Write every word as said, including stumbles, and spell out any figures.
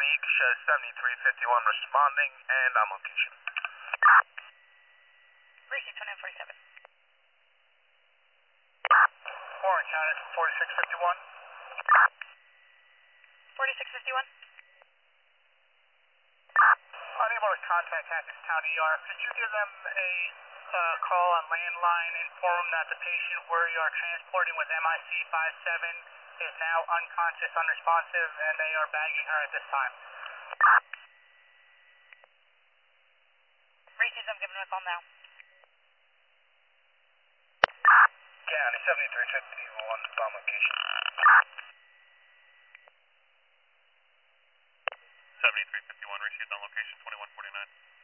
County, shows seventy-three fifty-one responding and on location. Receive twenty-one forty-seven. Warren County, forty-six fifty-one. forty-six fifty-one. Unable to contact Hackett's County E R. Could you give them a uh, call on landline, inform them that the patient where you are transporting with M I C five seven is now unconscious, unresponsive, and they are bagging her at this time? Receive, I'm giving them a call now. County, seventy-three fifty-one on location. seventy-three fifty-one received on location, twenty-one forty-nine.